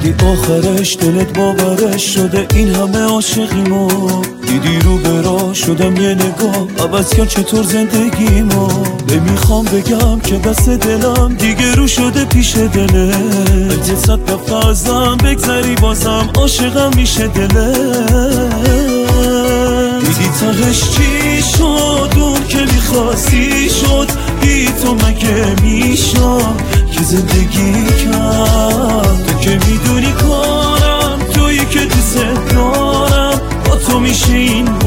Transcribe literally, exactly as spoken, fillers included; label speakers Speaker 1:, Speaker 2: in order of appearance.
Speaker 1: دیدی آخرش دلت باورش شده این همه عاشقیمو، دیدی رو برا شدم یه نگاه عوض کرد چطور زندگیمو. نمیخوام بگم که دست دلم دیگه رو شده پیش دله، اگه صد دفعه ازم بگذری بازم عاشقم میشه دله. دیدی تهش چی شد اون که میخواستی شد، بی تو مگه میشم که زندگی کرد. تو که میدونی کارم تویی که دوست دارم، با تو میشه این